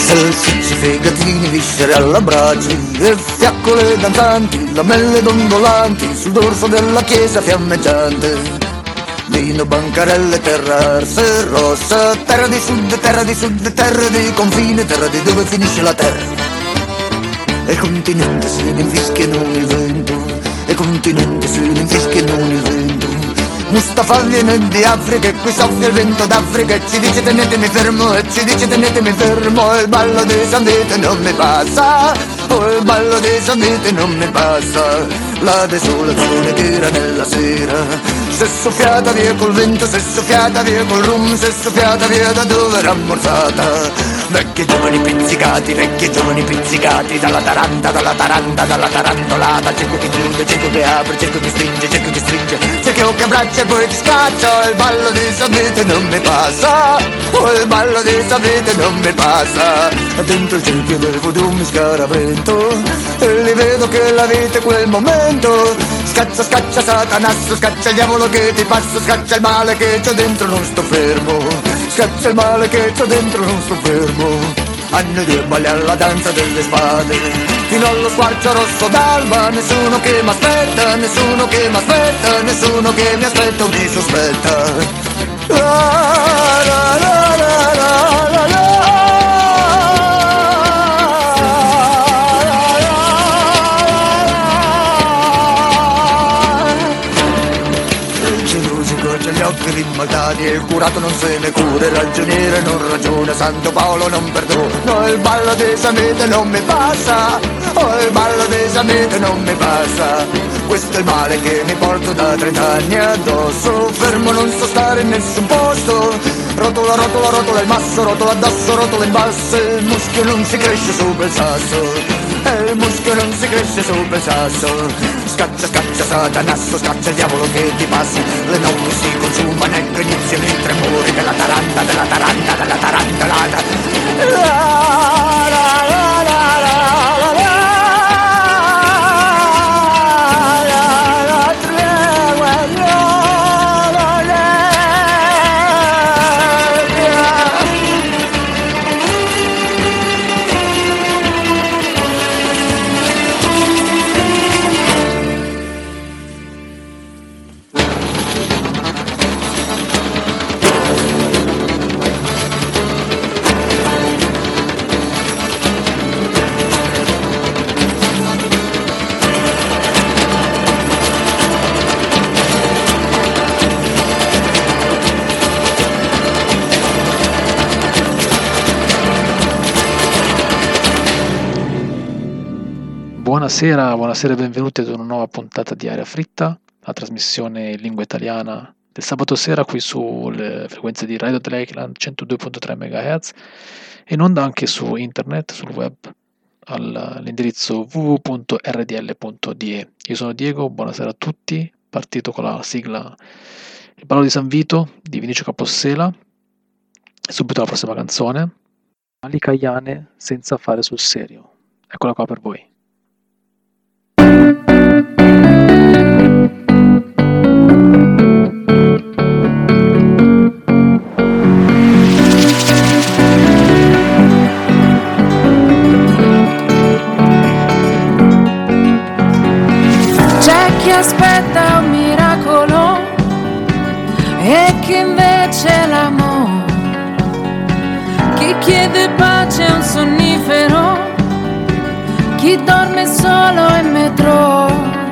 salsicce, fegatini, viscere alla brace, e fiaccole danzanti, lamelle dondolanti, sul dorso della chiesa fiammeggiante. Vino, bancarelle, terra arsa rossa, terra di sud, terra di sud, terra di confine, terra di dove finisce la terra. E il continente se ne infischia non il vento, e il continente se ne infischia non il vento. Mustafa viene di Africa e qui soffia il vento d'Africa e ci dice tenetemi fermo, e ci dice tenetemi fermo. E il ballo dei Sambiti non mi passa, oh il ballo dei Sambiti non mi passa. La desolazione che era nella sera, s'è soffiata via col vento, s'è soffiata via col rum, s'è soffiata via da dove era ammorzata. Vecchi giovani pizzicati, dalla taranta, dalla tarantolata. Cerco che chiude, cerco che apre, cerco che stringe, cerco che stringe, cerco che abbraccia e poi ti scaccia. Il ballo di Sambiti non mi passa, oh il ballo di Sambiti non mi passa. Dentro il cerchio del voodoo mi scaravento, e li vedo che la vita è quel momento. Scaccia, scaccia Satanasso, scaccia il diavolo che ti passa, scaccia il male che c'ho dentro, non sto fermo. Scaccia il male che c'ho dentro, non sto fermo. Anni di ballare la danza delle spade, fino allo squarcio rosso d'alba. Nessuno che m'aspetta, nessuno che m'aspetta, nessuno che mi aspetta o mi sospetta. La la la la la la la. Gli occhi rimaldati e il curato non se ne cura, il ragioniere non ragiona, Santo Paolo non perdona. No, il ballo dei Sambiti non mi passa, oh il ballo dei Sambiti non mi passa. Questo è il male che mi porto da 30 anni addosso, fermo non so stare in nessun posto. Rotola, rotola, rotola il masso, rotola addosso, rotola in basso, il muschio non si cresce sopra il sasso. Il muschio non si cresce sopra il sasso. Scaccia, scaccia Satanasso, scaccia il diavolo che ti passa. Le notti si consumano, ecco iniziano i tremori della taranta, della taranta, della tarantolata. Buonasera e benvenuti ad una nuova puntata di Aria Fritta, la trasmissione in lingua italiana del sabato sera qui sulle frequenze di Radio Lakeland 102.3 MHz e in onda anche su internet, sul web, all'indirizzo www.rdl.de. Io sono Diego, buonasera a tutti, partito con la sigla Il ballo di San Vito di Vinicio Capossela e subito la prossima canzone, Ali Kayane senza fare sul serio. Eccola qua per voi. Aspetta un miracolo e che invece l'amore, chi chiede pace è un sonnifero, chi dorme solo in metro.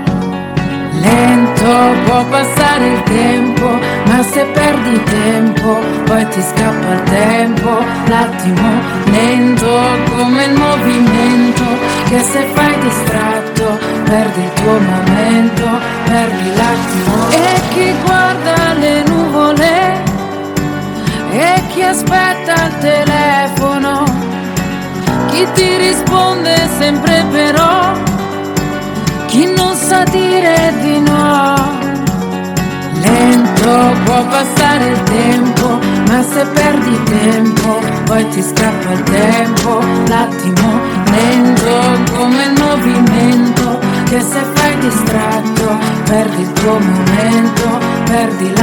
Lento può passare il tempo, ma se perdi tempo poi ti scappa il tempo. L'attimo lento come il movimento, che se fai distratto perdi il tuo momento, perdi l'attimo. E chi guarda le nuvole e chi aspetta il telefono, chi ti risponde sempre però, chi non sa dire di no. Lento può passare il tempo, ma se perdi tempo poi ti scappa il tempo. L'attimo lento come il movimento, che se fai distratto perdi il tuo momento, perdi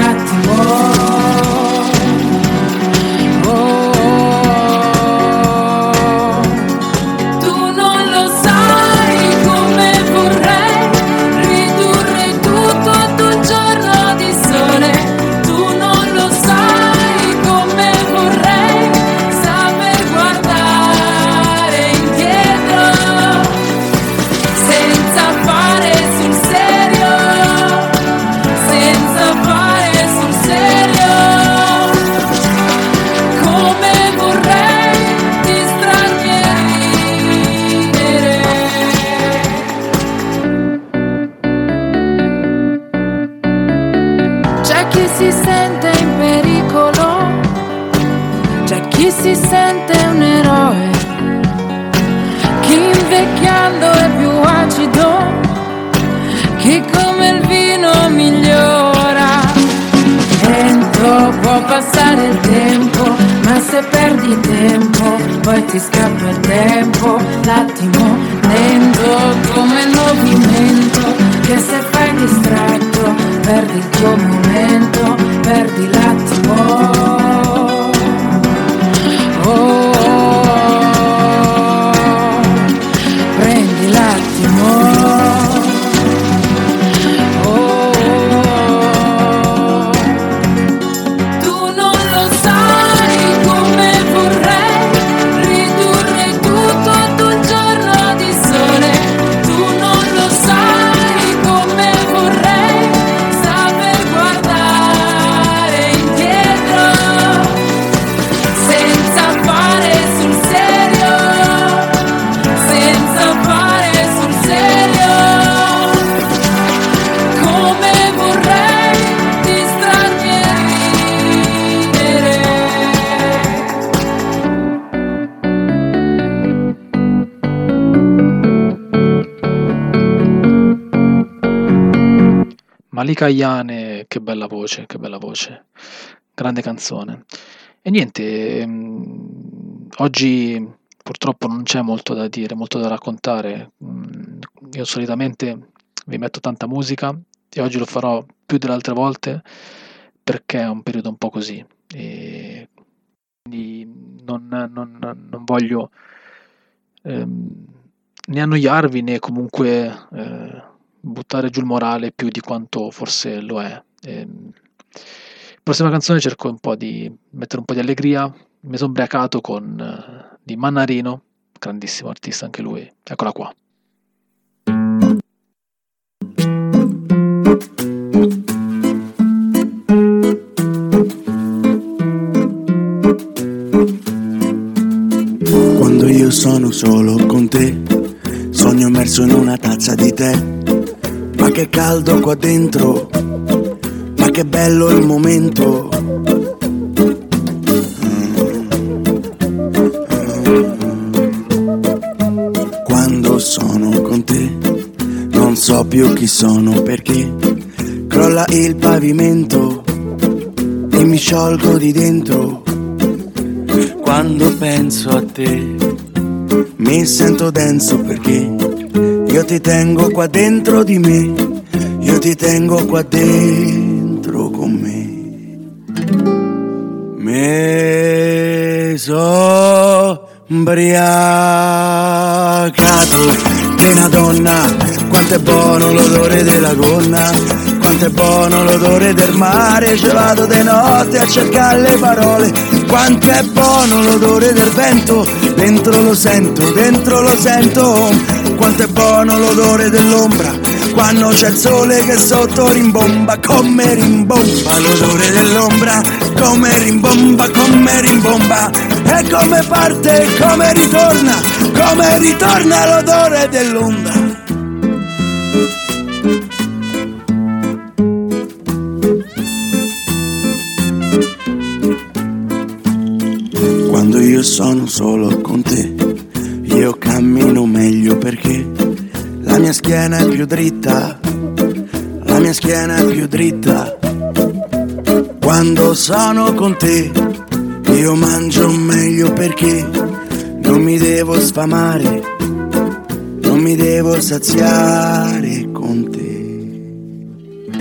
l'attimo. chi si sente un eroe, chi invecchiando è più acido, chi come il vino migliora. Lento può passare il tempo, ma se perdi tempo poi ti scappa il tempo. L'attimo lento come il movimento, che se fai distratto perdi il tuo momento, perdi l'attimo. Prendi l'attimo. Malika Ayane, che bella voce, grande canzone. E niente, oggi purtroppo non c'è molto da dire, molto da raccontare. Io solitamente vi metto tanta musica e oggi lo farò più delle altre volte perché è un periodo un po' così. E quindi non voglio né annoiarvi né comunque buttare giù il morale più di quanto forse lo è. Prossima canzone cerco un po' di mettere un po' di allegria. Mi sono ubriacato con di Mannarino, grandissimo artista anche lui. Eccola qua. Quando io sono solo con te, sogno immerso in una tazza di tè. Ma che caldo qua dentro, ma che bello il momento. Quando sono con te, non so più chi sono perché crolla il pavimento e mi sciolgo di dentro. Quando penso a te, mi sento denso perché io ti tengo qua dentro di me, io ti tengo qua dentro con me. Me so ubriacato di una donna, quanto è buono l'odore della gonna, quanto è buono l'odore del mare, ce vado di notte a cercare le parole, quanto è buono l'odore del vento, dentro lo sento, quanto è buono l'odore dell'ombra, quando c'è il sole che sotto rimbomba, come rimbomba l'odore dell'ombra, come rimbomba, e come parte, come ritorna l'odore dell'ombra. Quando io sono solo con te, io cammino meglio perché la mia schiena è più dritta, la mia schiena è più dritta. Quando sono con te, io mangio meglio perché non mi devo sfamare, non mi devo saziare con te.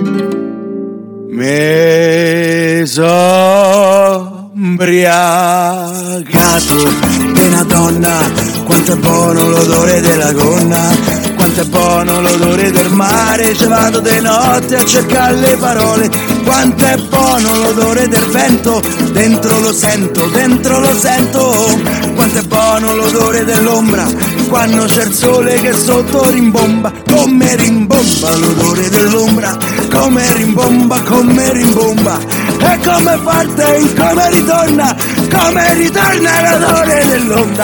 Me so ubriacato di una donna, quanto è buono l'odore della gonna, quanto è buono l'odore del mare, ci vado di notte a cercare le parole, quanto è buono l'odore del vento, dentro lo sento, quanto è buono l'odore dell'ombra, quando c'è il sole che sotto rimbomba, come rimbomba l'odore dell'ombra, come rimbomba, e come parte, come ritorna l'odore dell'onda.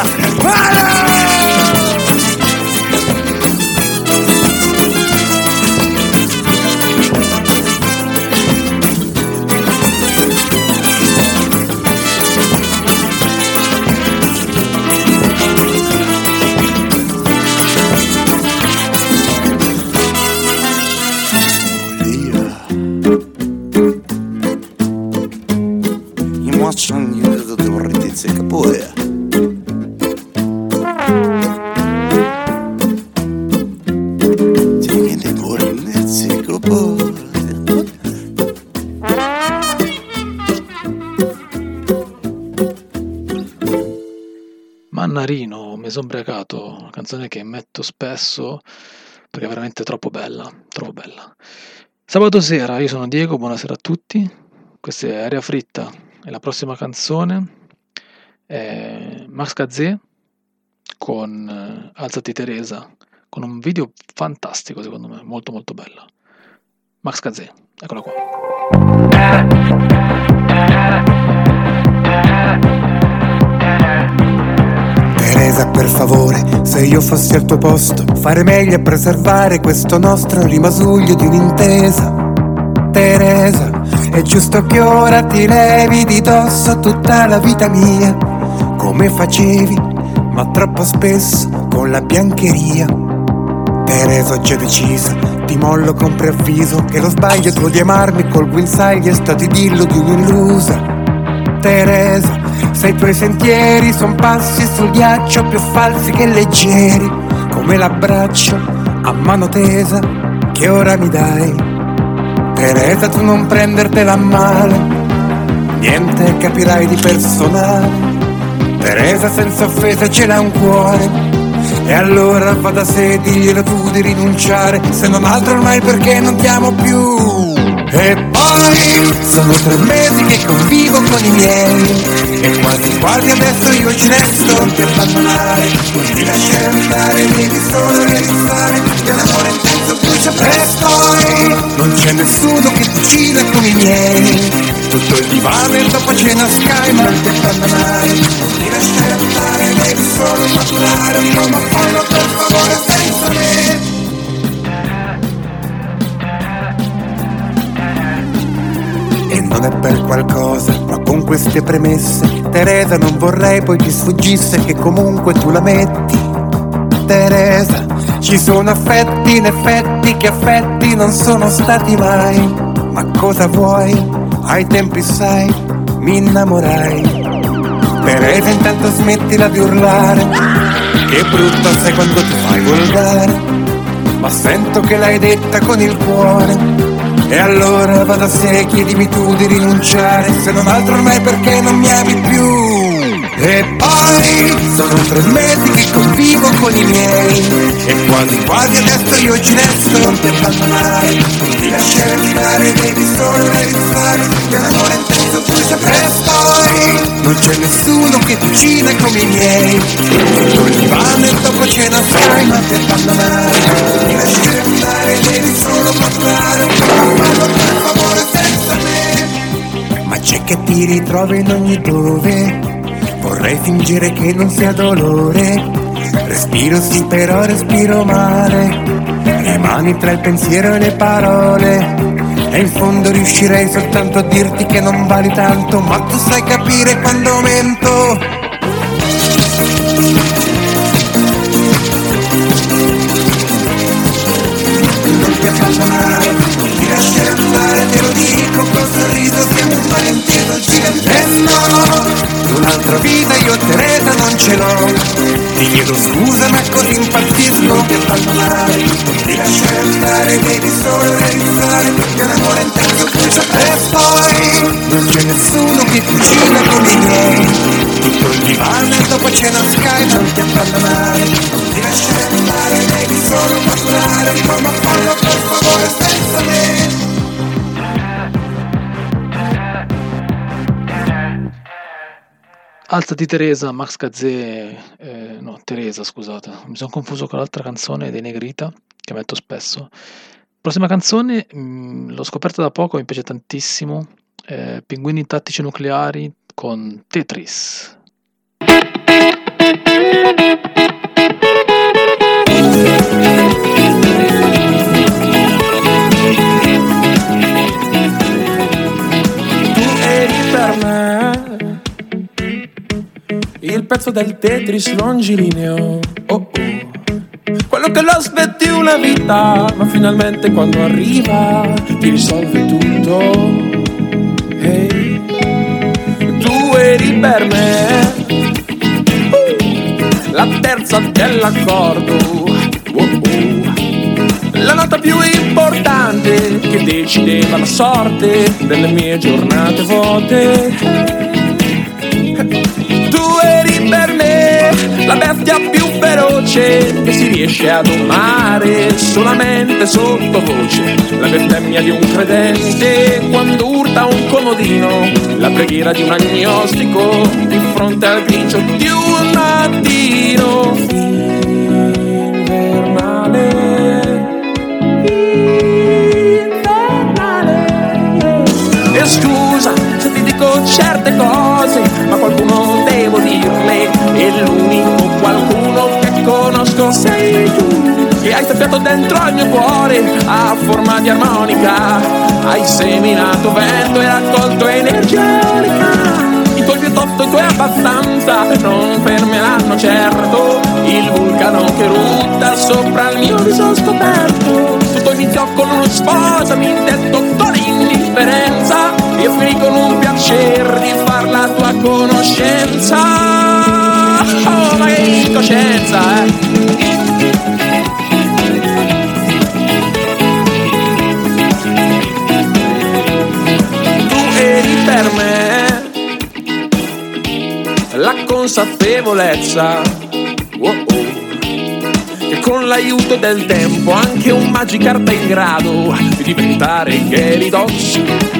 poea. Tiene pure nel secopo. Mannarino, Mi son bregato, una canzone che metto spesso perché è veramente troppo bella, troppo bella. Sabato sera, io sono Diego, buonasera a tutti. Questa è Aria Fritta e la prossima canzone è Max Gazzè con Alzati Teresa, con un video fantastico secondo me, molto molto bello. Max Gazzè, eccola qua. Teresa, per favore, se io fossi al tuo posto, fare meglio a preservare questo nostro rimasuglio di un'intesa. Teresa, è giusto che ora ti levi di dosso tutta la vita mia, come facevi, ma troppo spesso con la biancheria. Teresa, ho già deciso, ti mollo con preavviso, che lo sbaglio tuo di amarmi col guinzaglio è stato dirlo di un'illusa. Teresa, se i tuoi sentieri son passi sul ghiaccio più falsi che leggeri, come l'abbraccio a mano tesa che ora mi dai. Teresa, tu non prendertela a male, niente capirai di personale. Teresa, senza offesa ce l'ha un cuore, e allora va da sé diglielo tu di rinunciare, se non altro ormai perché non ti amo più. E poi sono 3 mesi che convivo con i miei, e quasi quasi adesso io ci resto. Non ti abbandonare, non ti lasciare andare, devi solo realizzare che l'amore intenso brucia presto. Non c'è nessuno che cucina come i miei, tutto il divano e dopo cena Sky. Ma non ti abbandonare, non ti lasciare andare, devi solo maturare un po', ma fallo per favore senza me. E non è per qualcosa, ma con queste premesse, Teresa, non vorrei poi ti sfuggisse che comunque tu la metti. Teresa, ci sono affetti in effetti che affetti non sono stati mai, ma cosa vuoi? Ai tempi sai, mi innamorai. Teresa, intanto smettila di urlare, che brutto sei quando ti fai volgare, ma sento che l'hai detta con il cuore. E allora va da sé, chiedimi tu di rinunciare, se non altro ormai perché non mi ami più. E poi sono 3 mesi che convivo con i miei, e quasi quasi adesso io ci resto. Non ti abbandonare, non ti lasciare andare, devi solo realizzare che l'amore intenso brucia presto. Non c'è nessuno che cucina come i miei, tutto il divano e dopo cena Sky. Non ti abbandonare, non ti lasciare andare, devi solo maturare, fallo per favore senza me. Ma c'è che ti ritrovi in ogni dove, vorrei fingere che non sia dolore. Respiro sì, però respiro male, rimani tra il pensiero e le parole, e in fondo riuscirei soltanto a dirti che non vali tanto, ma tu sai capire quando mento. Non ti abbandonare, non ti lasciare andare, te lo dico col sorriso, siamo un Valentino gigante. No, un'altra vita io Teresa non ce l'ho, ti chiedo scusa ma così impazzisco. Non ti abbandonare, non ti lasciare andare, devi solo realizzare che l'amore intenso brucia presto. Non c'è nessuno che cucina come i miei, tutto il divano e dopo cena Sky. Non ti abbandonare, non ti lasciare andare, devi solo maturare un po', ma fallo per favore senza me. Alzati Teresa, Max Gazzè, no, Teresa, scusate, mi sono confuso con l'altra canzone dei Negrita che metto spesso. Prossima canzone, l'ho scoperta da poco, mi piace tantissimo, Pinguini Tattici Nucleari con Tetris. Tu eri per me il pezzo del Tetris longilineo, oh oh, quello che lo aspetti una vita, ma finalmente quando arriva ti risolve tutto. Hey. Tu eri per me terza dell'accordo. La nota più importante che decideva la sorte delle mie giornate vuote. Tu eri per me la bestia più feroce che si riesce a domare solamente sottovoce. La bestemmia di un credente quando urta un comodino, la preghiera di un agnostico di fronte al grigio di un mattino infernale. E scusa se ti dico certe cose, ma qualcuno devo dirle, e l'unico qualcuno che conosco sei tu, che hai stappiato dentro al mio cuore a forma di armonica, hai seminato vento e raccolto energia eolica. I tuoi piuttosto, i tuoi abbastanza non fermeranno certo il vulcano che rutta sopra il mio viso scoperto. Tutto iniziò con uno sposami detto con indifferenza, io finì con un piacere di far la tua conoscenza. Oh, ma che incoscienza, Tu eri per me la consapevolezza, che con l'aiuto del tempo anche un Magikarp è in grado di diventare Gyarados.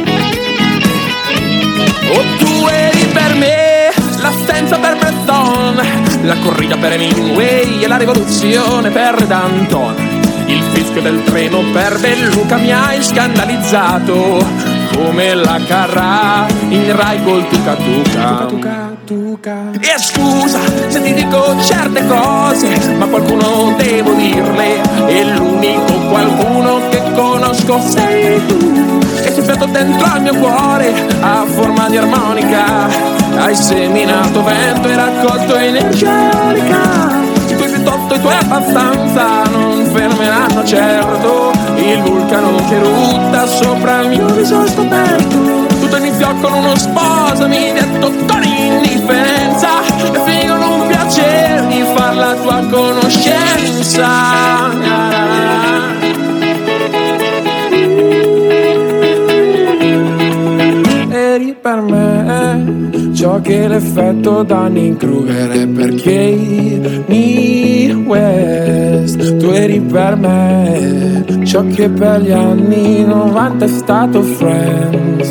Oh, tu eri per me l'assenza per Preston, la corrida per Hemingway e la rivoluzione per Danton. Il fischio del treno per Belluca mi hai scandalizzato come la Carrà in Rai col Tuca Tuca. E scusa se ti dico certe cose, ma qualcuno devo dirle, e l'unico qualcuno che conosco sei tu, che sei stato dentro al mio cuore a forma di armonica, hai seminato vento e raccolto energia eolica. I tuoi piuttosto, i tuoi abbastanza non fermeranno certo il vulcano che rutta sopra il mio viso scoperto. Tutto iniziò con uno sposami detto con indifferenza, e finì con un piacere di far la tua conoscenza. Eri per me ciò che l'effetto Dunning-Kruger è per Kanye West. Tu eri per me ciò che per gli anni 90 è stato Friends.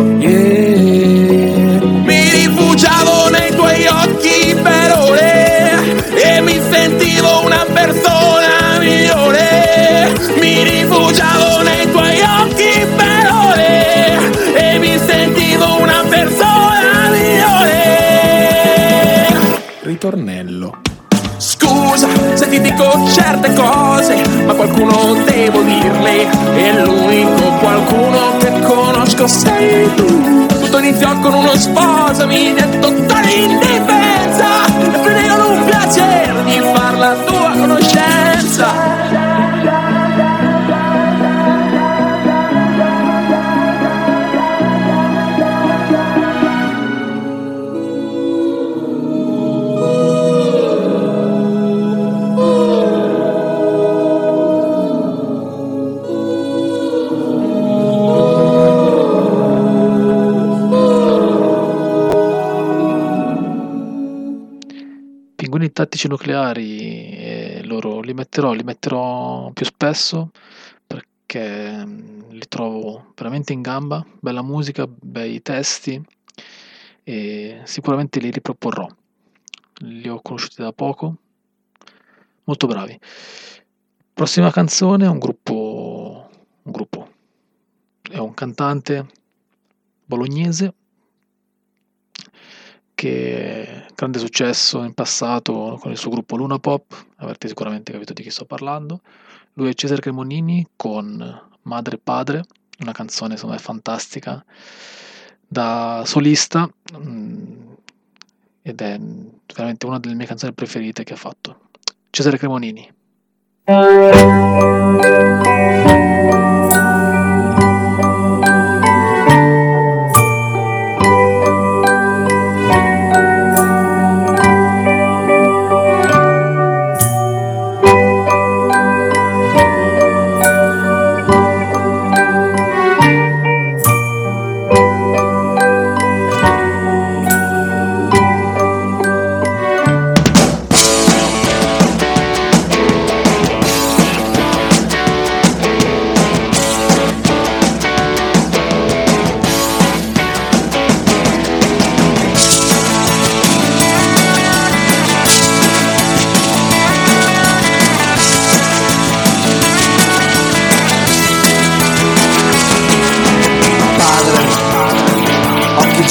Mi rifugiavo nei tuoi occhi per ore e mi sentivo una persona migliore. Mi rifugiavo nei tuoi occhi per ore e mi sentivo una persona migliore. Ritornello. Scusa se ti dico certe cose, ma qualcuno devo dirle, e l'unico qualcuno che conosco sei tu. Tutto iniziò con uno sposami detto con indifferenza, e finì con un piacere di far la tua conoscenza. Pinguini tattici nucleari, loro li metterò più spesso perché li trovo veramente in gamba, bella musica, bei testi, e sicuramente li riproporrò. Li ho conosciuti da poco, molto bravi. Prossima canzone è un gruppo, è un cantante bolognese che grande successo in passato con il suo gruppo Luna Pop, avrete sicuramente capito di chi sto parlando. Lui è Cesare Cremonini con Madre e Padre, una canzone secondo me fantastica da solista, ed è veramente una delle mie canzoni preferite che ha fatto. Cesare Cremonini.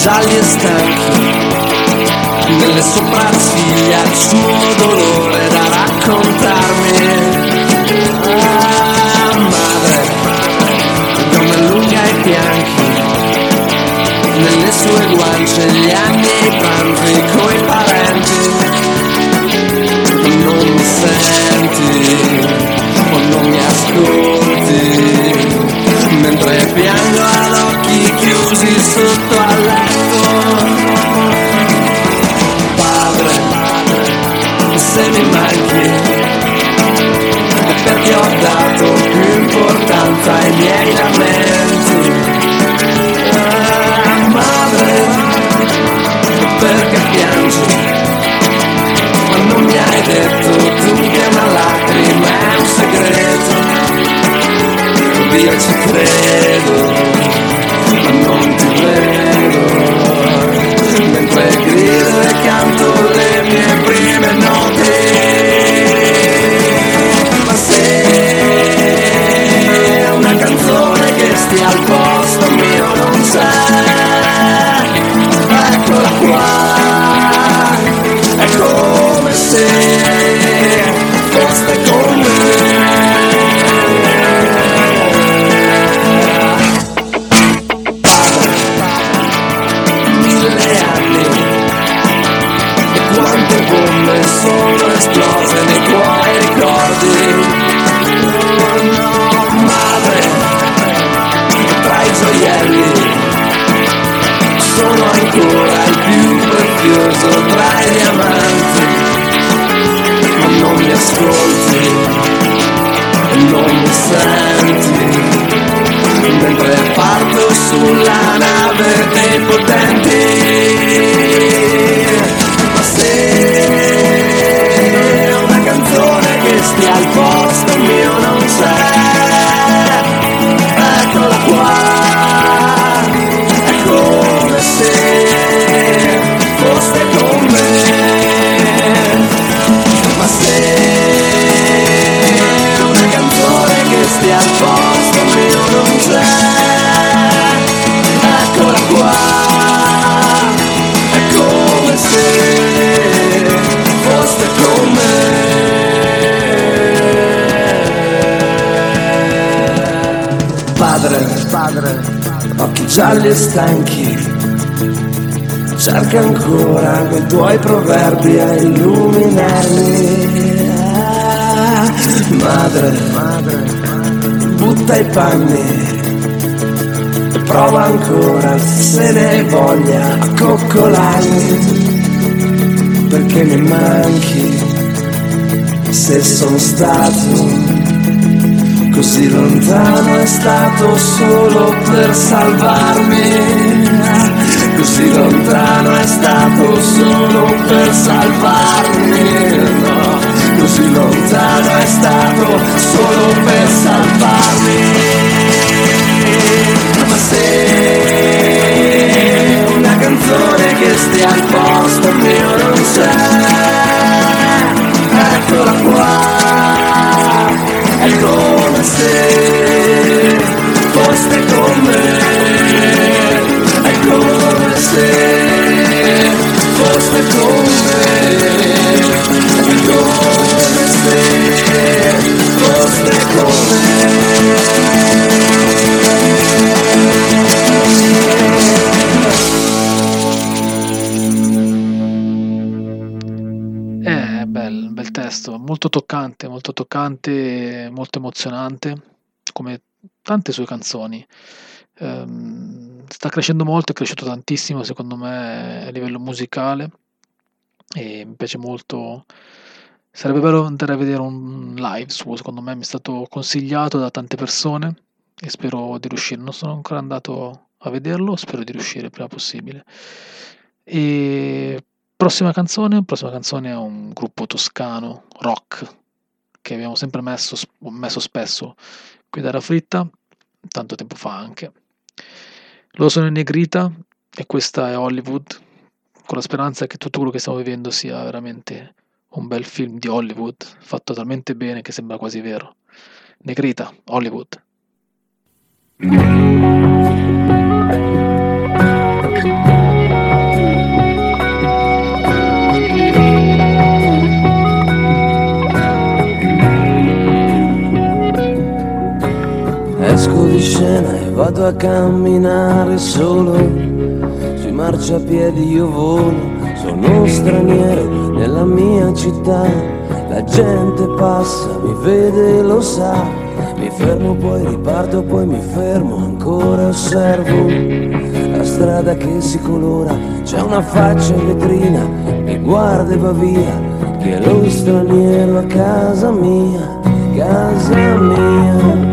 gialli e stanchi, nelle sopracciglia il suo dolore da raccontarmi. Ah, madre, donna lunga ai fianchi, nelle sue guance gli anni e i pranzi coi parenti. Non mi senti o non mi ascolti, mentre piango ad occhi chiusi sotto al letto. Padre, se mi manchi è perché ho dato più importanza ai miei lamenti. Ah, madre, perché piangi? Ma non mi hai detto tu che una lacrima è un segreto. Io ci credo, ma non ti vedo, mentre grido e canto le mie prime note. Ma se una canzone che stia al posto mio non c'è, eccola qua, è come se foste con me. Sono esplose nei tuoi ricordi. Oh no, madre, tra i gioielli sono ancora il più prezioso tra i diamanti. Ma non mi ascolti e non mi senti, mentre parto sulla nave dei potenti. Ma se una canzone che stia al posto mio non c'è, eccola qua, è come se foste con me. Ma se una canzone che stia al posto mio non c'è, eccola qua, è come se foste con me. Padre, occhi gialli e stanchi, cerca ancora quei tuoi proverbi a illuminarmi. Ah, madre, butta i panni e prova ancora, se ne hai voglia, a coccolarmi, perché mi manchi. Se sono stato così lontano è stato solo per salvarmi. Così lontano è stato solo per salvarmi. No, così lontano è stato solo per salvarmi. Ma se una canzone che stia al posto mio non c'è, eccola qua, è come se foste con me, è come se foste con me, è come se foste con me. Bel testo, molto toccante, molto emozionante, come tante sue canzoni. Sta crescendo molto, è cresciuto tantissimo secondo me a livello musicale e mi piace molto. Sarebbe bello andare a vedere un live suo, secondo me mi è stato consigliato da tante persone e spero di riuscire. Non sono ancora andato a vederlo, spero di riuscire il prima possibile. E prossima canzone è un gruppo toscano, rock, che abbiamo sempre messo spesso qui da Era Fritta, tanto tempo fa anche. Loro sono in Negrita e questa è Hollywood, con la speranza che tutto quello che stiamo vivendo sia veramente un bel film di Hollywood, fatto talmente bene che sembra quasi vero. Negrita, Hollywood. esco di scena e vado a camminare solo, sui marciapiedi io volo, sono straniero nella mia città, la gente passa, mi vede e lo sa, mi fermo poi riparto, poi mi fermo ancora, osservo la strada che si colora, c'è una faccia in vetrina, mi guarda e va via, che è lo straniero a casa mia, casa mia.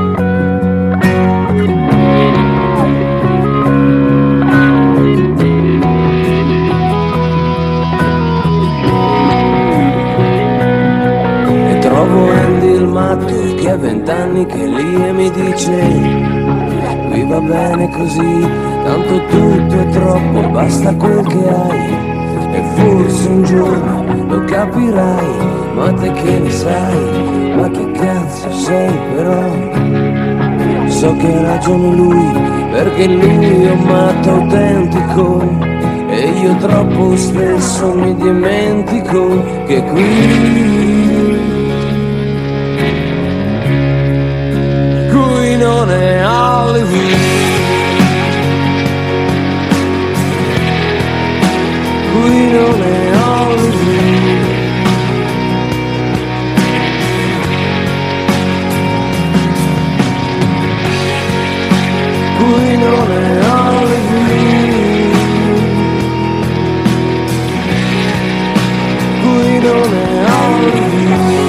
Che ha 20 anni che è lì e mi dice qui va bene così, tanto tutto è troppo, basta quel che hai e forse un giorno lo capirai, ma te che ne sai, ma che cazzo sei però, so che ha ragione lui, perché lui è un matto autentico e io troppo spesso mi dimentico che qui non è Hollywood, qui non è Hollywood, qui non è Hollywood, qui non è Hollywood.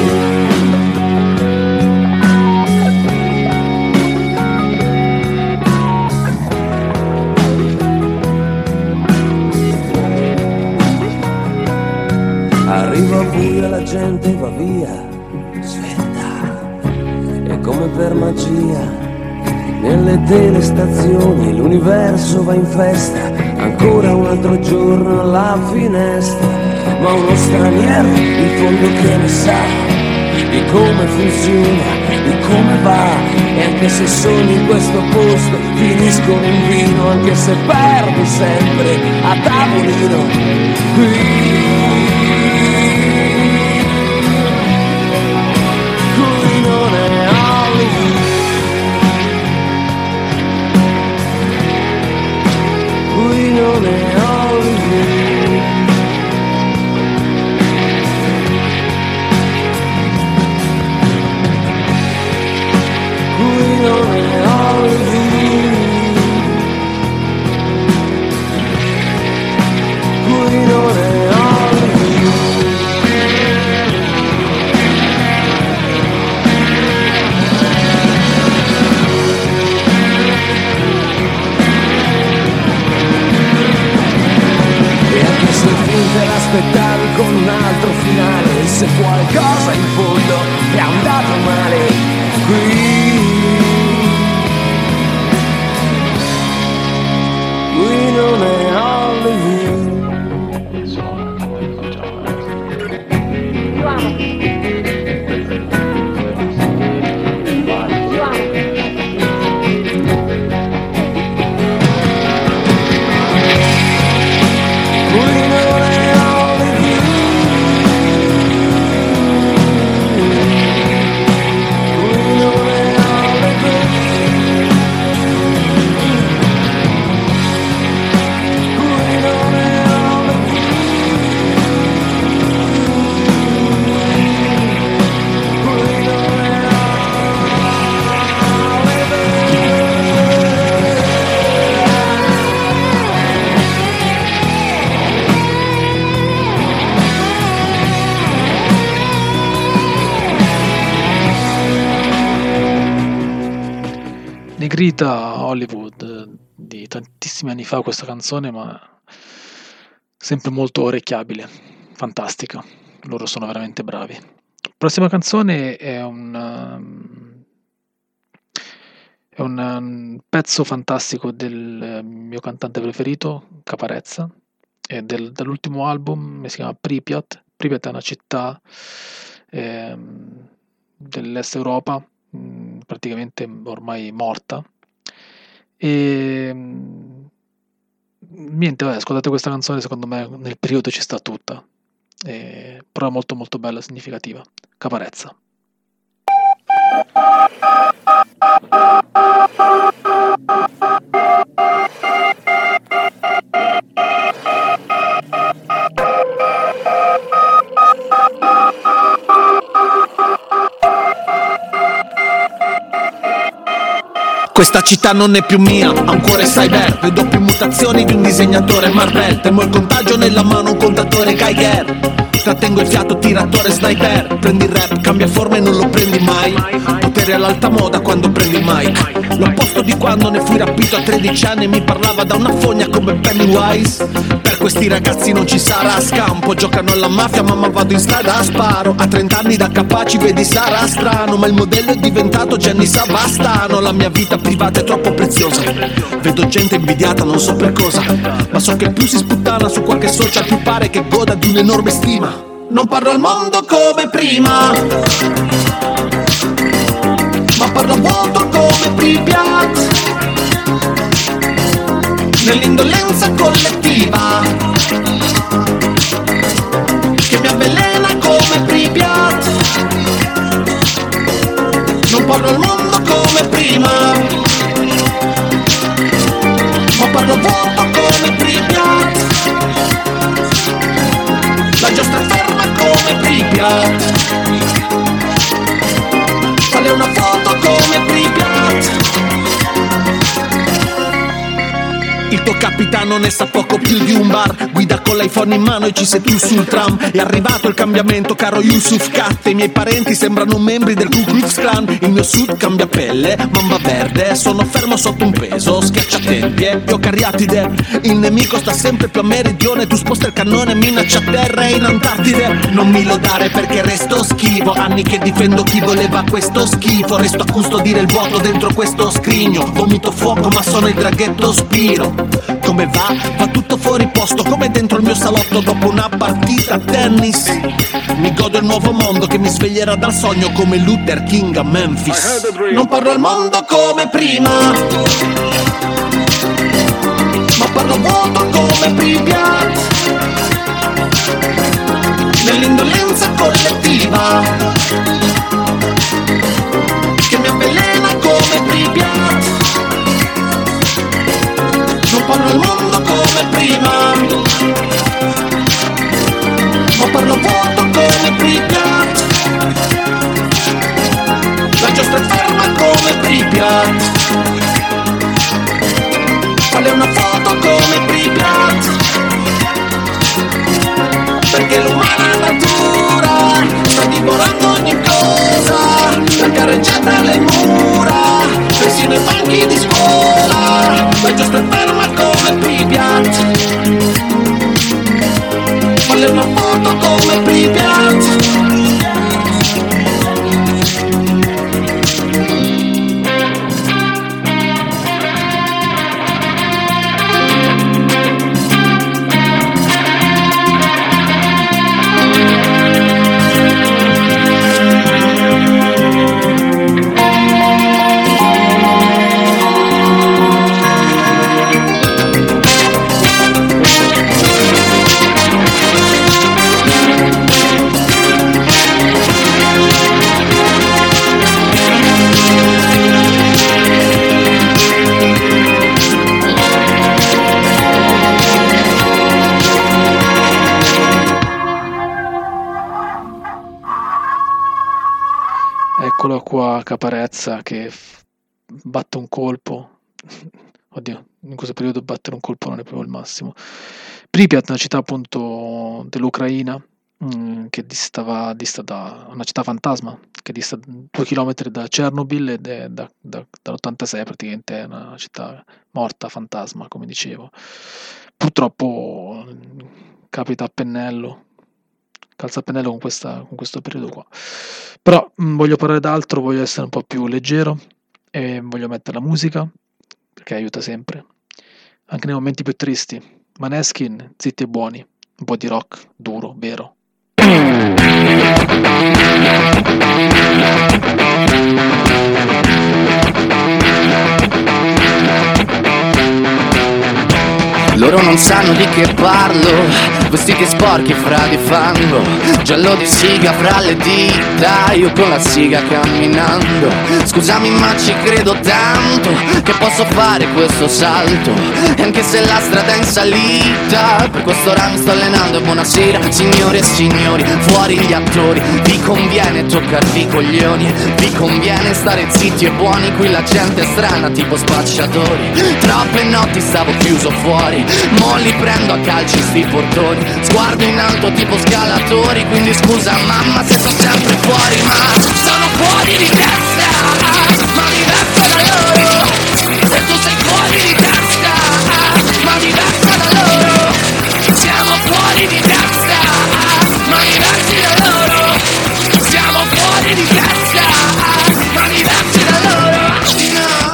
Arriva al buio e la gente va via, svelta, e come per magia, nelle telestazioni l'universo va in festa, ancora un altro giorno alla finestra, ma uno straniero in fondo che ne sa, di come funziona, di come va, e anche se sono in questo posto finiscono in vino, anche se perdo sempre a tavolino, qui non è Hollywood, qui non è Hollywood, qui non è Hollywood, qui non è Hollywood. Te l'aspettavi con un altro finale, se qualcosa in fondo è andato male, qui non è Hollywood. Negrita Hollywood di tantissimi anni fa questa canzone, ma sempre molto orecchiabile, fantastica, loro sono veramente bravi. Prossima canzone è un pezzo fantastico del mio cantante preferito, Caparezza, è dall'ultimo album, si chiama Pripyat. Pripyat è una città dell'est Europa, praticamente ormai morta, e niente, ascoltate questa canzone, secondo me nel periodo ci sta tutta, però è molto molto bella, significativa. Caparezza. Questa città non è più mia, ha un cuore cyber. Vedo più mutazioni di un disegnatore Marvel. Temo il contagio nella mano, un contatore Geiger. Trattengo il fiato, tiratore sniper. Prendi il rap, cambia forma e non lo prendi mai. Potere all'alta moda quando prendi il mic. L'opposto di quando ne fui rapito a 13 anni e mi parlava da una fogna come Pennywise. Per questi ragazzi non ci sarà scampo. Giocano alla mafia, mamma vado in strada a sparo. A 30 anni da capaci vedi sarà strano, ma il modello è diventato Gianni Savastano. La mia vita privata è troppo preziosa. Vedo gente invidiata, non so per cosa, ma so che più si sputtana su qualche social più pare che goda di un'enorme stima. Non parlo al mondo come prima, ma parlo vuoto come Pripyat. Nell'indolenza collettiva che mi avvelena come Pripyat. Non parlo al mondo come prima, ma parlo vuoto come Pripyat. La giostra è ferma come Pripyat. Falle una foto come Pripyat. Il tuo capitano ne sa poco più di un bar. Guida con l'iPhone in mano e ci sei tu sul tram. È arrivato il cambiamento, caro Yusuf Kat. I miei parenti sembrano membri del Ku Klux Klan. Il mio sud cambia pelle, mamba verde. Sono fermo sotto un peso, schiacciatempie e ho cariatide. Il nemico sta sempre più a meridione. Tu sposta il cannone e minaccia a terra e in Antartide. Non mi lodare perché resto schivo. Anni che difendo chi voleva questo schifo. Resto a custodire il vuoto dentro questo scrigno. Vomito fuoco ma sono il draghetto Spiro. Come va? Va tutto fuori posto, come dentro il mio salotto dopo una partita a tennis. Mi godo il nuovo mondo che mi sveglierà dal sogno come Luther King a Memphis. Non parlo al mondo come prima, ma parlo vuoto come Pripyat. Nell'indolenza collettiva che mi avvelena come Pripyat. Non parlo al mondo come prima, ma parlo vuoto come Pripyat. La giostra è ferma come Pripyat. Falle una foto come Pripyat. Perché l'umana natura sta divorando ogni cosa. La carreggiata alle mura, persino i banchi di scuola. La giostra è ferma come Pripyat. Falle una foto come Pripyat. Eccolo qua Caparezza che batte un colpo. Oddio, in questo periodo battere un colpo non è proprio il massimo. Pripyat, una città appunto dell'Ucraina, che dista da una città fantasma, che dista 2 chilometri da Chernobyl ed è dall'86 praticamente è una città morta, fantasma, come dicevo. Purtroppo capita a pennello, calza a pennello con questo periodo qua. Però voglio parlare d'altro, voglio essere un po' più leggero e voglio mettere la musica, perché aiuta sempre, anche nei momenti più tristi. Maneskin, zitti e buoni, un po' di rock duro, vero. Loro non sanno di che parlo, vestiti sporchi fra di fango, giallo di siga fra le dita, io con la siga camminando. Scusami ma ci credo tanto che posso fare questo salto, e anche se la strada è in salita, per questo ora mi sto allenando. E buonasera signore e signori, fuori gli attori, vi conviene toccarvi i coglioni, vi conviene stare zitti e buoni, qui la gente è strana tipo spacciatori. Troppe notti stavo chiuso fuori, mo li prendo a calci sti portoni, sguardo in alto tipo scalatori, quindi scusa mamma se sono sempre fuori, ma sono fuori di testa, ma diverso da loro, e tu sei fuori di testa, ma diverso da loro, siamo fuori di testa, ma diversi da loro, siamo fuori di testa, ma diversi da loro, no.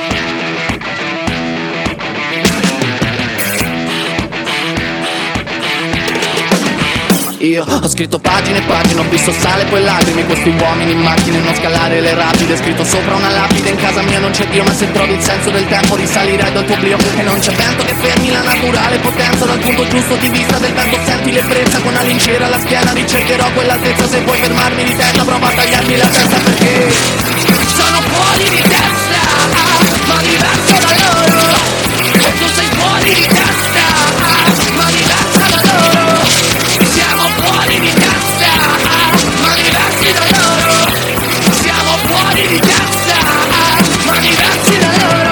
Io ho scritto pagine e pagine, ho visto sale poi lacrime, questi uomini in macchine, non scalare le rapide, scritto sopra una lapide, in casa mia non c'è Dio, ma se trovi il senso del tempo risalirai dal tuo oblio, e non c'è vento che fermi la naturale potenza, dal punto giusto di vista del vento senti l'ebbrezza, con la lincera alla schiena ricercherò quell'altezza, se vuoi fermarmi di testa prova a tagliarmi la testa, perché sono fuori di testa, ma diverso da loro, e tu sei fuori di testa, ma diverso da loro, siamo fuori di testa, ma diversi da loro, siamo fuori di testa, ma diversi da loro.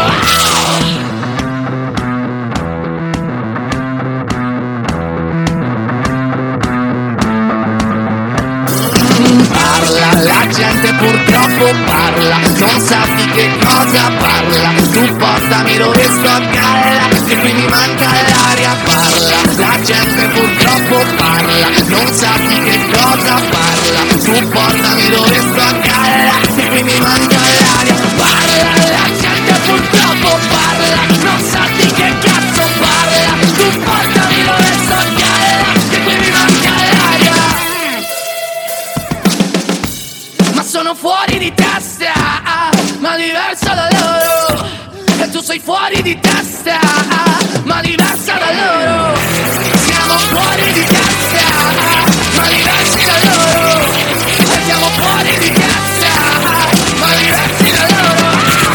Parla, la gente purtroppo parla, non sa di che cosa parla, tu portami dove sto a galla, che qui mi manca l'aria, parla, la gente purtroppo parla, non sa di che cosa parla, tu portami dove sto a galla, che qui mi manca l'aria, parla, la gente purtroppo parla, non sa di che cazzo parla, tu portami dove sto a galla, che qui mi manca l'aria. Ma sono fuori di testa, ma diverso da loro, e tu sei fuori di testa, ma diversa da loro, siamo fuori di testa, ma diversi da loro, e siamo fuori di testa, ma diversi da loro.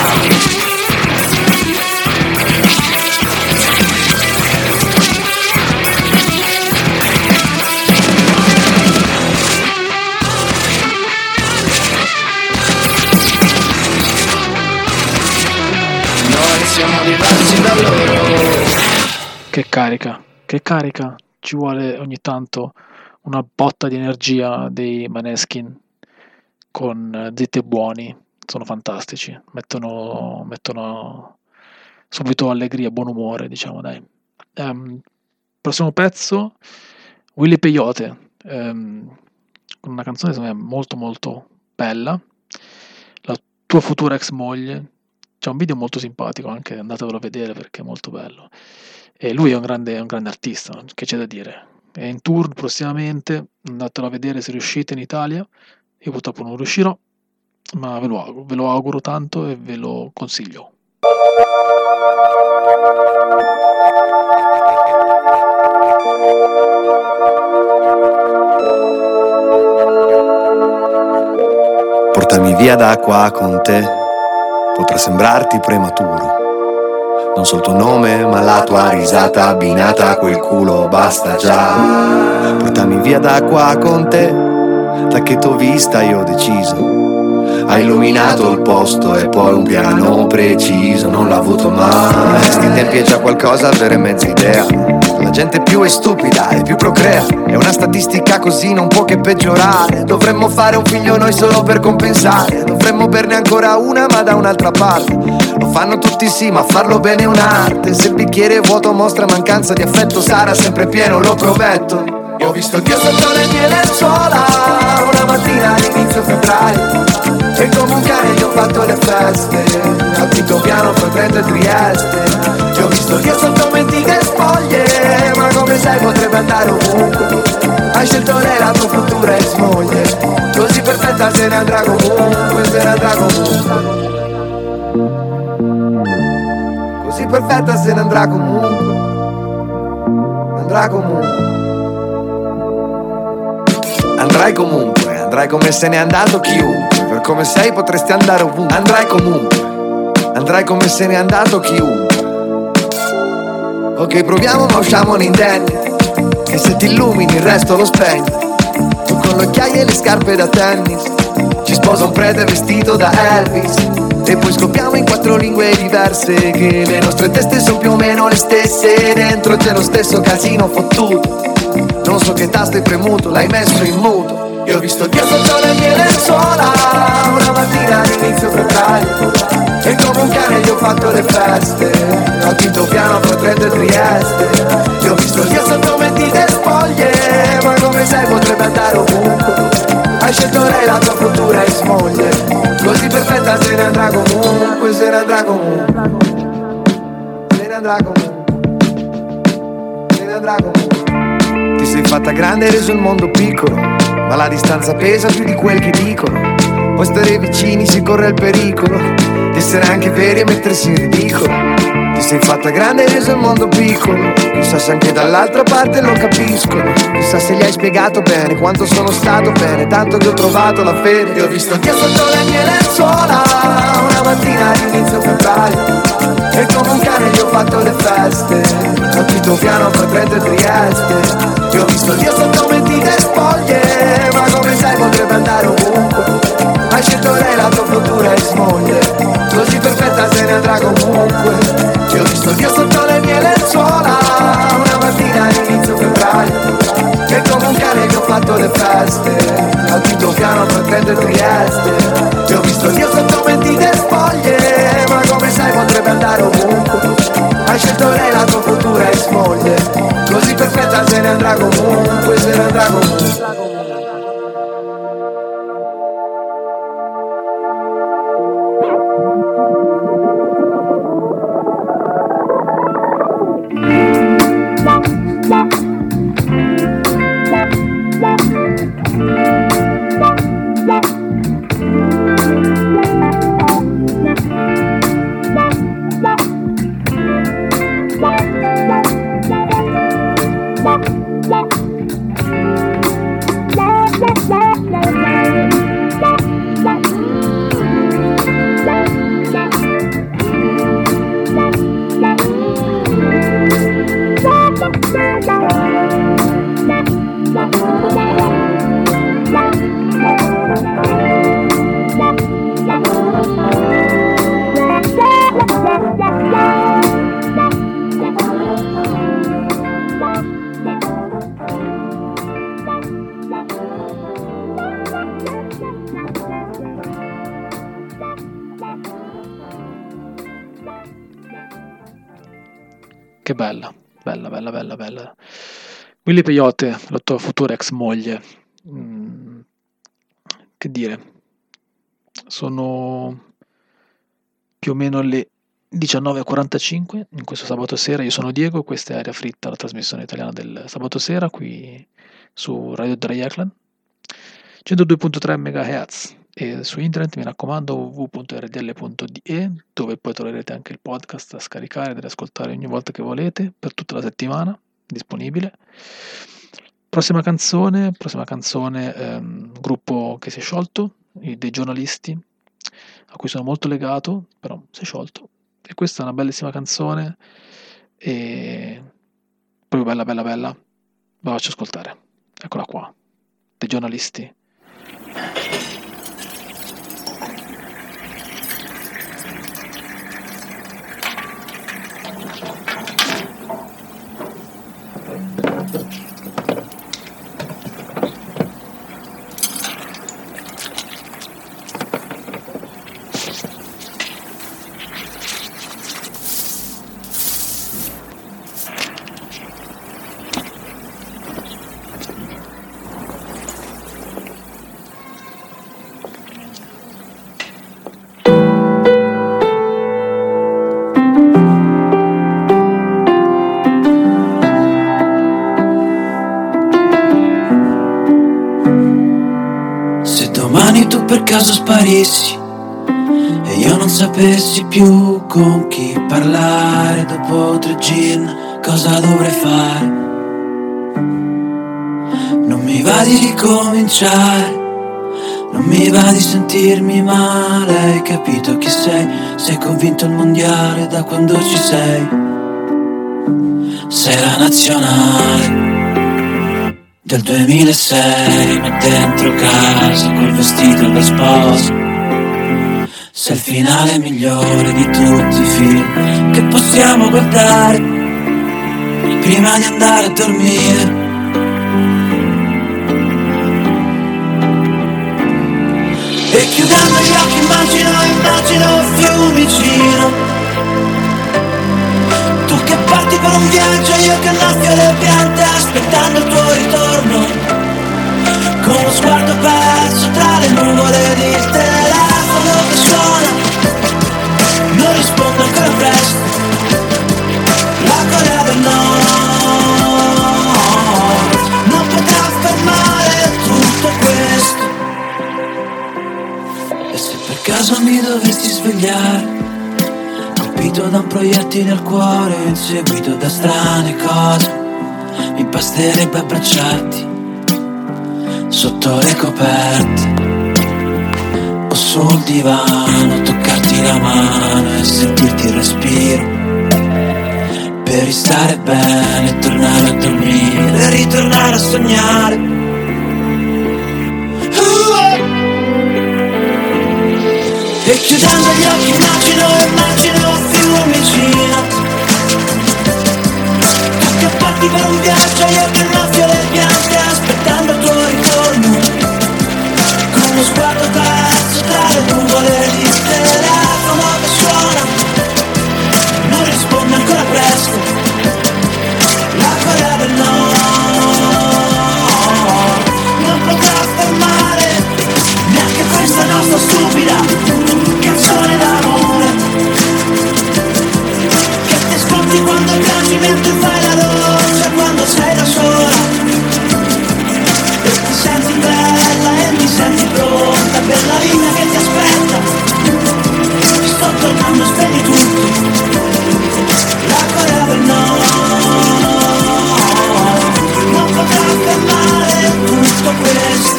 Siamo diversi da loro. Che carica, ci vuole ogni tanto una botta di energia dei Maneskin con Zitti e Buoni, sono fantastici, mettono subito allegria, buon umore, diciamo dai. Prossimo pezzo, Willy Peyote, con una canzone secondo me molto molto bella, La tua futura ex moglie. C'è un video molto simpatico, anche andatevelo a vedere perché è molto bello. E lui è un grande artista, che c'è da dire. È in tour prossimamente, andatelo a vedere se riuscite in Italia. Io purtroppo non riuscirò, ma ve lo auguro tanto e ve lo consiglio. Portami via da qua con te. Potrà sembrarti prematuro, non so il tuo nome ma la tua risata abbinata a quel culo basta già. Portami via da qua con te, da che t'ho vista io ho deciso. Hai illuminato il posto e poi un piano preciso non l'ho avuto mai. Sti tempi è già qualcosa avere mezza idea. La gente più è stupida e più procrea. È una statistica così non può che peggiorare. Dovremmo fare un figlio noi solo per compensare. Dovremmo berne ancora una ma da un'altra parte. Lo fanno tutti sì ma farlo bene è un'arte. Se il bicchiere è vuoto mostra mancanza di affetto, sarà sempre pieno, lo prometto. Io ho visto Dio sotto le mie lenzuola una mattina all'inizio febbraio, e come un cane gli ho fatto le feste al quinto piano fra Trento e Trieste. Ti ho visto Dio sotto mentiche spoglie, ma come sai potrebbe andare ovunque. Hai scelto lei la tua futura ex moglie, così perfetta se ne andrà comunque, se ne andrà comunque. Così perfetta se ne andrà comunque, andrà comunque. Andrai comunque, andrai come se n'è andato chiunque. Per come sei potresti andare ovunque. Andrai comunque, andrai come se n'è andato chiunque. Ok, proviamo ma usciamo indenni, e se ti illumini il resto lo spegni. Tu con le occhiaie e le scarpe da tennis, ci sposa un prete vestito da Elvis, e poi scoppiamo in 4 lingue diverse, che le nostre teste sono più o meno le stesse. Dentro c'è lo stesso casino fottuto, non so che tasto hai premuto, l'hai messo in muto. Io ho visto Dio sotto le mie lenzuola una mattina all'inizio febbraio, e come un cane gli ho fatto le feste al quinto piano fra Trento e Trieste. Io ho visto Dio sotto mentite spoglie, ma come sai potrebbe andare ovunque. Hai scelto lei, la tua futura ex moglie, così perfetta se ne andrà comunque, se ne andrà comunque, se ne andrà comunque, se ne andrà comunque. Ti sei fatta grande e reso il mondo piccolo, ma la distanza pesa più di quel che dicono. Poi stare vicini si corre il pericolo di essere anche veri e mettersi in ridicolo. Ti sei fatta grande e reso il mondo piccolo, chissà se anche dall'altra parte lo capiscono. Chissà se gli hai spiegato bene quanto sono stato bene, tanto che ho trovato la fede. E ho visto Dio sotto le mie lenzuola una mattina all'inizio febbraio, e come un cane gli ho fatto le feste al quinto piano fra Trento e Trieste. Io ho visto Dio sotto mentite spoglie, ma come sai potrebbe andare ovunque. Hai scelto lei, la tua futura ex moglie, così perfetta se ne andrà comunque. Io ho visto Dio sotto le mie lenzuola una mattina all'inizio febbraio, e come un cane che ho fatto le feste al quinto piano fra Trento e Trieste. Io ho visto Dio sotto mentite spoglie, ma come sai potrebbe andare ovunque. Hai scelto lei, la tua futura ex moglie, così perfetta se ne andrà comunque, se ne andrà comunque. Che bella, bella, bella, bella, bella. Willy Peyote, la tua futura ex moglie. Che dire, sono più o meno le 19:45 in questo sabato sera. Io sono Diego, questa è Aria Fritta, la trasmissione italiana del sabato sera qui su Radio Dreieckland 102.3 MHz, e su internet mi raccomando www.rdl.de, dove poi troverete anche il podcast da scaricare ed ascoltare ogni volta che volete per tutta la settimana, disponibile. Prossima canzone, gruppo che si è sciolto, dei giornalisti a cui sono molto legato, però si è sciolto, e questa è una bellissima canzone, e proprio bella bella bella, la faccio ascoltare, eccola qua, dei giornalisti. Tu per caso sparissi e io non sapessi più con chi parlare, dopo 3 gin cosa dovrei fare? Non mi va di ricominciare, non mi va di sentirmi male. Hai capito chi sei? Sei convinto il mondiale da quando ci sei. Sei la nazionale del 2006, ma dentro casa col vestito da sposa. Sei il finale migliore di tutti i film che possiamo guardare prima di andare a dormire. E chiudendo gli occhi immagino Fiumicino, tu che parti per un viaggio, io che annaffio le piante aspettando il tuo ritorno, con lo sguardo perso tra le nuvole ed il telefono che suona, non rispondo ancora presto, la Corea del Nord non potrà fermare tutto questo. E se per caso mi dovessi svegliare colpito da un proiettile al cuore, inseguito da strane cose, mi basterebbe abbracciarti sotto le coperte o sul divano, toccarti la mano e sentirti il respiro, per ristare bene e tornare a dormire e ritornare a sognare. E chiudendo gli occhi immagino Fiumicino, tu che parti per un viaggio, io che annaffio le piante aspettando il tuo ritorno, con lo sguardo perso tra le nuvole di telefono che suona, non risponde ancora presto, la Corea del Nord non potrà fermare neanche questa nostra stupida canzone d'amore, che ti ascolti quando piangi mentre fai la doccia, quando sei da sola e ti senti bella e mi senti pronta per la vita che ti aspetta. Sto tornando, spegni tutto, la Corea del Nord non potrà fermare tutto questo.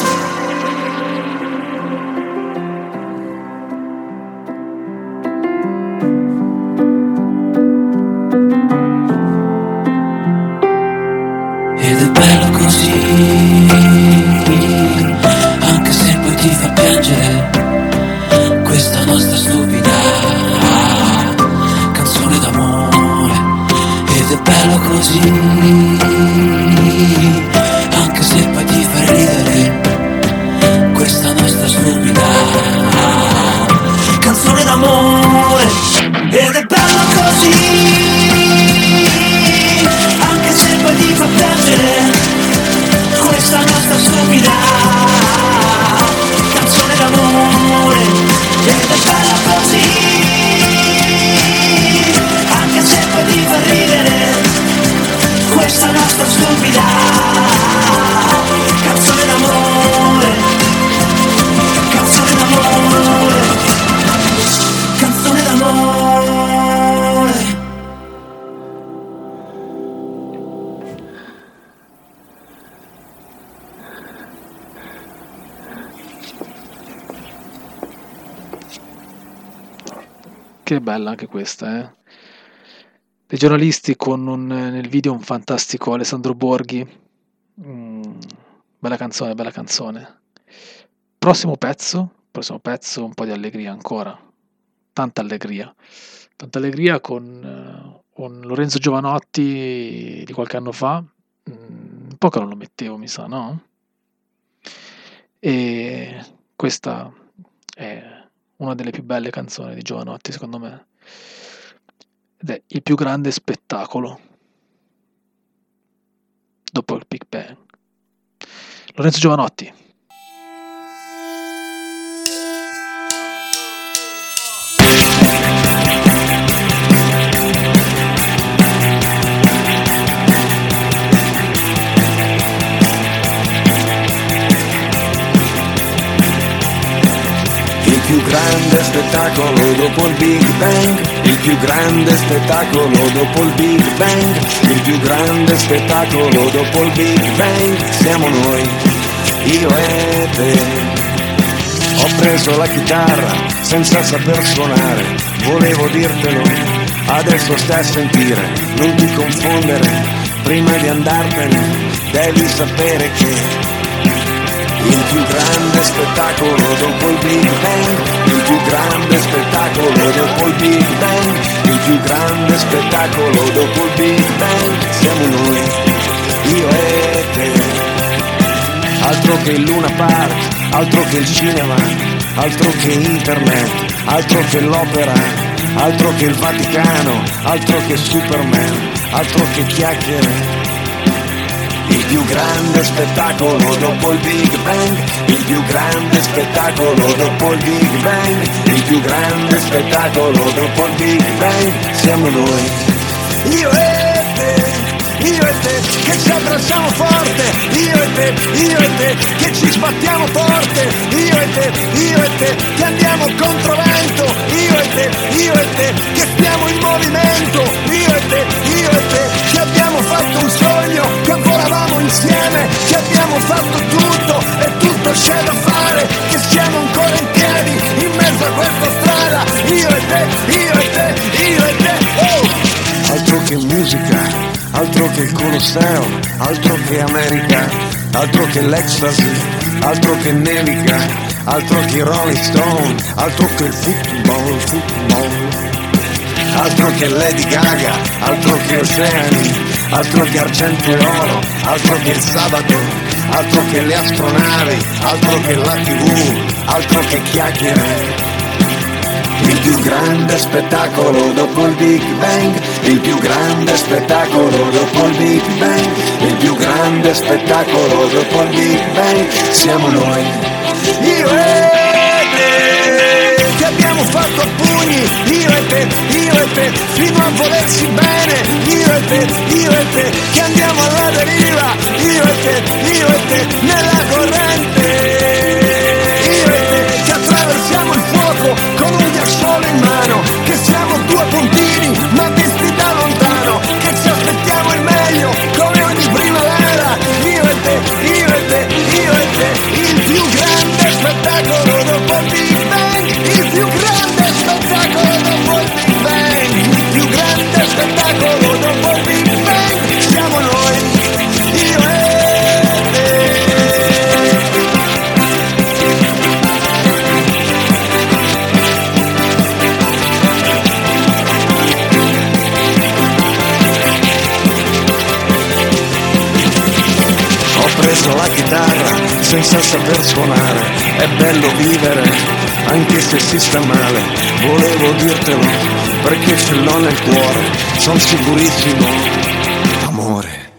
Anche se poi ti fa piangere questa nostra stupida canzone d'amore. Ed è bello così, anche se poi ti fa ridere questa nostra stupida canzone d'amore. Ed è bello così, anche se poi ti fa piangere questa nostra stupida canzone d'amore. Ed è bella così, anche se poi ti fa ridere questa nostra stupida canzone d'amore. Canzone d'amore, canzone d'amore. Che bella anche questa, eh? Dei giornalisti con nel video un fantastico Alessandro Borghi. Bella canzone, bella canzone. Prossimo pezzo, un po' di allegria ancora. Tanta allegria con Lorenzo Giovanotti di qualche anno fa. Un po' che non lo mettevo, mi sa, no? E questa è una delle più belle canzoni di Giovanotti, secondo me, ed è il più grande spettacolo dopo il Big Bang. Lorenzo Giovanotti. Il più grande spettacolo dopo il Big Bang, il più grande spettacolo dopo il Big Bang, il più grande spettacolo dopo il Big Bang, siamo noi, io e te. Ho preso la chitarra senza saper suonare, volevo dirtelo, adesso stai a sentire, non ti confondere, prima di andartene devi sapere che il più grande spettacolo dopo il Big Bang, il più grande spettacolo dopo il Big Bang, il più grande spettacolo dopo il Big Bang, siamo noi, io e te. Altro che il Luna Park, altro che il cinema, altro che internet, altro che l'opera, altro che il Vaticano, altro che Superman, altro che chiacchiere. Il più grande spettacolo dopo il Big Bang, il più grande spettacolo dopo il Big Bang, il più grande spettacolo dopo il Big Bang, siamo noi, io e te, che ci abbracciamo forte, io e te, che ci sbattiamo forte, io e te, che andiamo controvento, io e te, che stiamo in movimento, io e te, che abbiamo fatto un sogno, che volavamo insieme, che abbiamo fatto tutto e tutto c'è da fare, che siamo ancora in piedi in mezzo a questa strada, io e te, oh! Altro che musica, altro che il Colosseo, altro che America, altro che l'ecstasy, altro che nevica, altro che Rolling Stone, altro che il football, altro che Lady Gaga, altro che oceani, altro che argento e oro, altro che il sabato, altro che le astronavi, altro che la TV, altro che chiacchiere. Il più grande spettacolo dopo il Big Bang, il più grande spettacolo dopo il Big Bang, il più grande spettacolo dopo il Big Bang, siamo noi, io e te, che abbiamo fatto a pugni, io e te, fino a volersi bene, io e te, che andiamo alla deriva, io e te, nella corrente, io e te, che attraversiamo il fuoco con un ghiacciolo in mano, che siamo due puntini ma visti da lontano, che ci aspettiamo il meglio come ogni primavera, io e te, il più grande spettacolo dopo il Big Bang, il più grande spettacolo dopo il Big Bang, il più grande spettacolo dopo il Big Bang, siamo noi, io e preso la chitarra senza saper suonare, è bello vivere anche se si sta male, volevo dirtelo perché ce l'ho nel cuore, son sicurissimo, amore.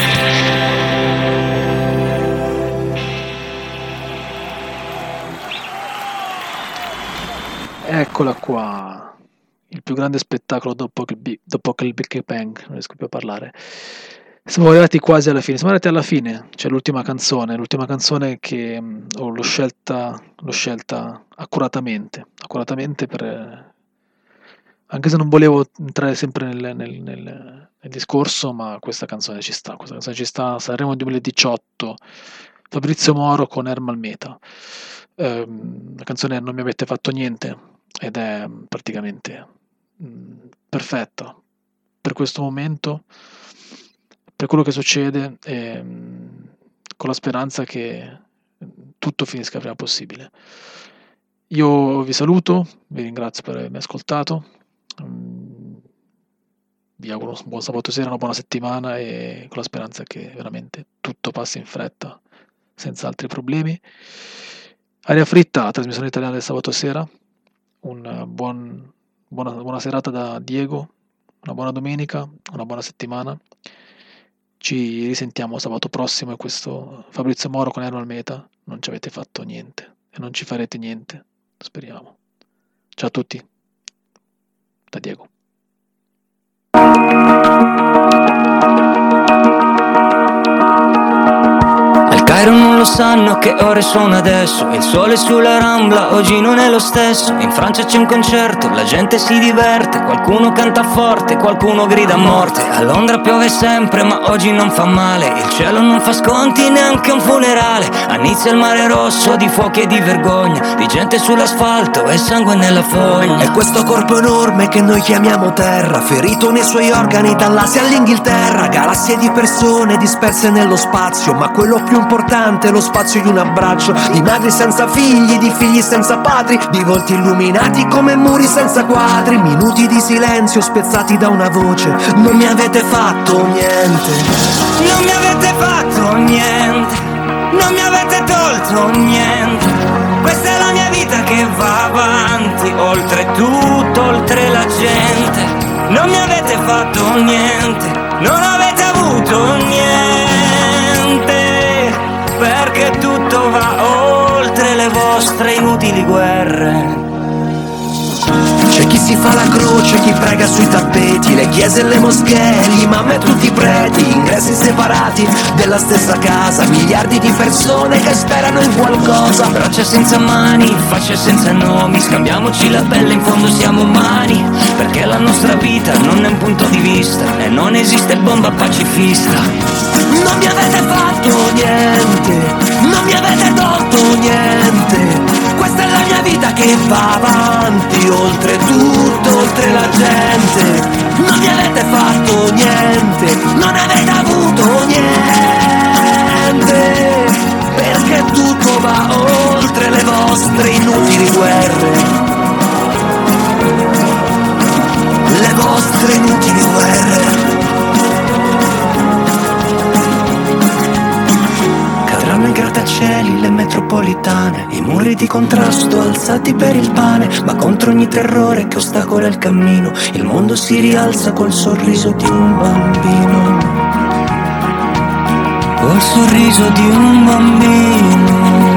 Eccola qua, il più grande spettacolo dopo che il Big Bang, non riesco più a parlare. Siamo arrivati quasi alla fine, siamo arrivati alla fine, c'è l'ultima canzone che l'ho scelta accuratamente per, anche se non volevo entrare sempre nel discorso, ma questa canzone ci sta, Sanremo 2018, Fabrizio Moro con Ermal Meta. La canzone Non mi avete fatto niente ed è praticamente perfetta per questo momento, per quello che succede, con la speranza che tutto finisca il prima possibile. Io vi saluto, vi ringrazio per avermi ascoltato, vi auguro un buon sabato sera, una buona settimana e con la speranza che veramente tutto passi in fretta senza altri problemi. Aria fritta, la trasmissione italiana del sabato sera, una buona serata da Diego, una buona domenica, una buona settimana. Ci risentiamo sabato prossimo e questo Fabrizio Moro con Ermal Meta. Non ci avete fatto niente e non ci farete niente, speriamo. Ciao a tutti, da Diego. Al Cairo non lo sanno che ore sono adesso. Il sole sulla Rambla oggi non è lo stesso. In Francia c'è un concerto, la gente si diverte. Qualcuno canta forte, qualcuno grida a morte. A Londra piove sempre ma oggi non fa male. Il cielo non fa sconti neanche un funerale. A Nizza il mare rosso di fuochi e di vergogna, di gente sull'asfalto e sangue nella fogna. E questo corpo enorme che noi chiamiamo terra, ferito nei suoi organi dall'Asia all'Inghilterra. Galassie di persone disperse nello spazio, ma quello più importante è lo spazio di un abbraccio. Di madri senza figli, di figli senza padri, di volti illuminati come muri senza quadri. Minuti di silenzio spezzati da una voce: non mi avete fatto niente. Non mi avete fatto niente, non mi avete tolto niente. Questa è la mia vita che va avanti, oltre tutto, oltre la gente. Non mi avete fatto niente, non avete avuto niente, perché tutto va oltre le vostre inutili guerre. C'è chi si fa la croce, chi prega sui tappeti, le chiese e le moschee, gli imam e tutti i preti, ingressi separati della stessa casa, miliardi di persone che sperano in qualcosa. Braccia senza mani, facce senza nomi, scambiamoci la pelle, in fondo siamo umani, perché la nostra vita non è un punto di vista e non esiste bomba pacifista. Non mi avete fatto niente, non mi avete tolto niente. Questa è la mia vita che va avanti, oltre tutto, oltre la gente. Non mi avete fatto niente, non avete avuto niente, perché tutto va oltre le vostre inutili guerre. Le vostre inutili guerre. I grattacieli, le metropolitane, i muri di contrasto alzati per il pane, ma contro ogni terrore che ostacola il cammino, il mondo si rialza col sorriso di un bambino. Col sorriso di un bambino.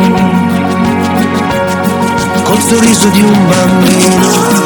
Col sorriso di un bambino.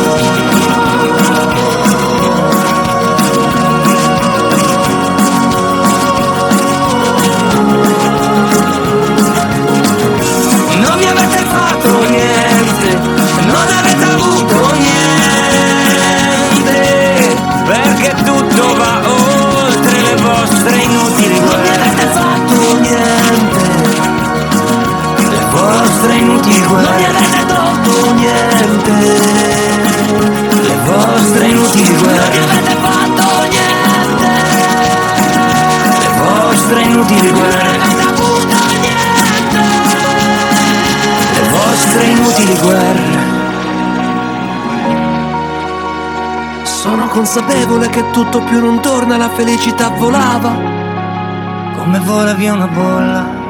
Consapevole che tutto più non torna, la felicità volava come vola via una bolla.